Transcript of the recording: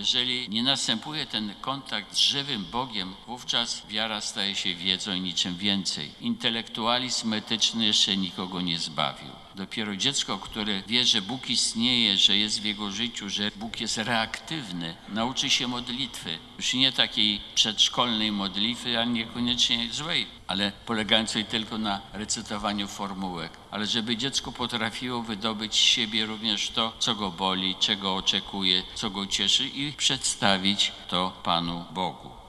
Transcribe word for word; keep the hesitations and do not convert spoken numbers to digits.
Jeżeli nie następuje ten kontakt z żywym Bogiem, wówczas wiara staje się wiedzą i niczym więcej. Intelektualizm etyczny jeszcze nikogo nie zbawił. Dopiero dziecko, które wie, że Bóg istnieje, że jest w jego życiu, że Bóg jest reaktywny, nauczy się modlitwy. Już nie takiej przedszkolnej modlitwy, a niekoniecznie złej, ale polegającej tylko na recytowaniu formułek. Ale żeby dziecko potrafiło wydobyć z siebie również to, co go boli, czego oczekuje, co go cieszy i przedstawić to Panu Bogu.